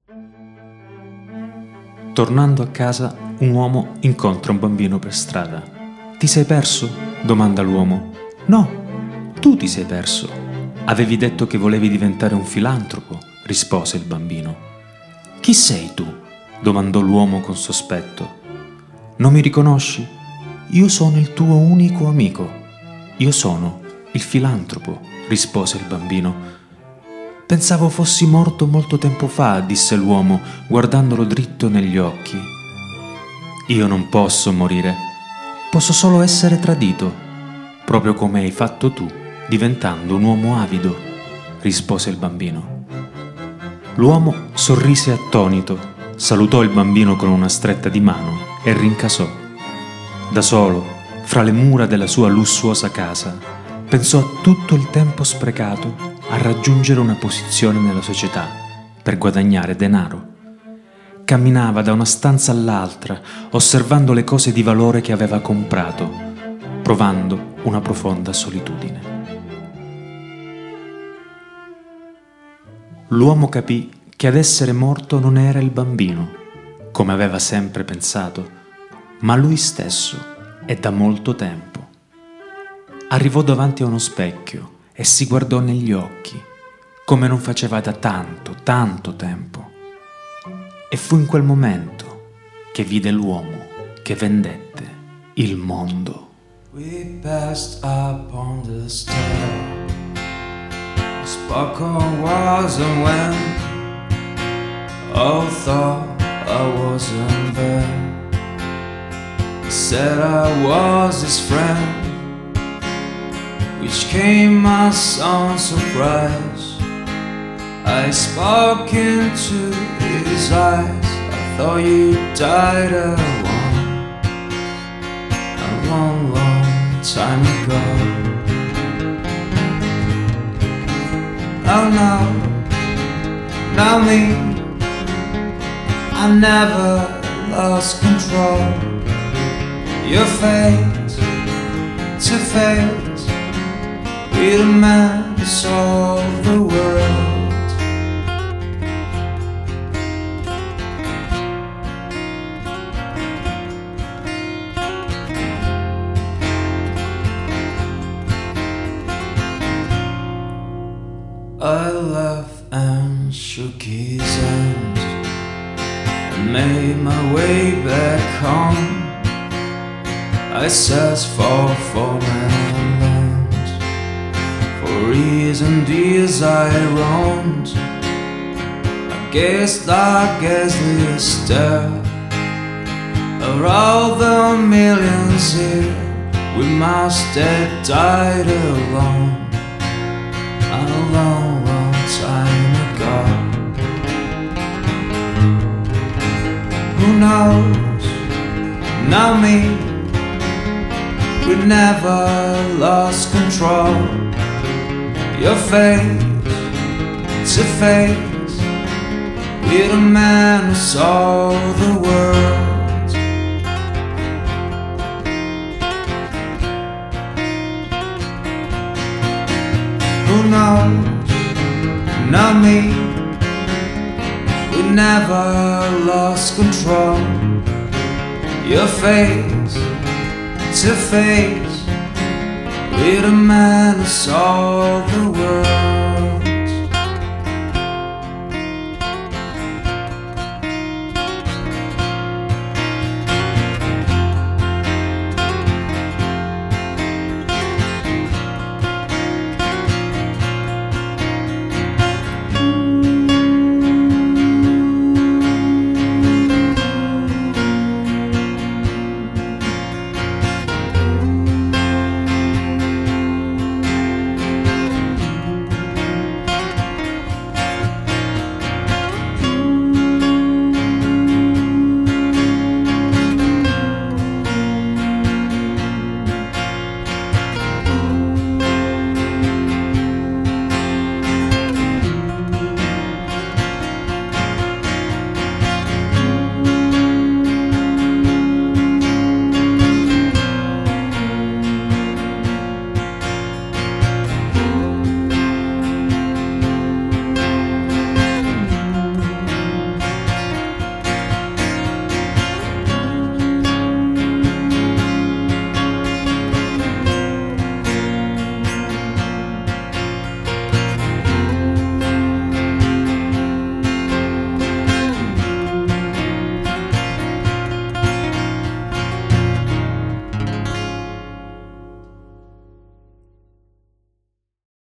Tornando a casa, un uomo incontra un bambino per strada. «Ti sei perso?» domanda l'uomo. «No, tu ti sei perso. Avevi detto che volevi diventare un filantropo», rispose il bambino. «Chi sei tu?» domandò l'uomo con sospetto. «Non mi riconosci? Io sono il tuo unico amico. Io sono il filantropo», rispose il bambino. «Pensavo fossi morto molto tempo fa», disse l'uomo, guardandolo dritto negli occhi. «Io non posso morire, posso solo essere tradito, proprio come hai fatto tu, diventando un uomo avido», rispose il bambino. L'uomo sorrise attonito, salutò il bambino con una stretta di mano e rincasò. Da solo, fra le mura della sua lussuosa casa, pensò a tutto il tempo sprecato a raggiungere una posizione nella società per guadagnare denaro. Camminava da una stanza all'altra, osservando le cose di valore che aveva comprato, provando una profonda solitudine. L'uomo capì che ad essere morto non era il bambino, come aveva sempre pensato, ma lui stesso, e da molto tempo. Arrivò davanti a uno specchio e si guardò negli occhi, come non faceva da tanto, tanto tempo. E fu in quel momento che vide l'uomo che vendette il mondo. We passed upon the star, the sparkle wasn't when all thought I wasn't there. He said I was his friend, which came as some surprise. I spoke into his eyes. I thought you died a long, long time ago. Oh no, not me. I never lost control. Your face to face with a man who saw the world. I laughed and shook his hand and made my way back home. I searched for foreign lands, for reasons years I roamed. I guessed like ghastly stare of all the millions here. We must have died alone a long, long time ago. Who knows? Not me. We never lost control. Your face to face with a man who saw the world. Who knows? Not me. We never lost control. Your face to face with a man who saw the world.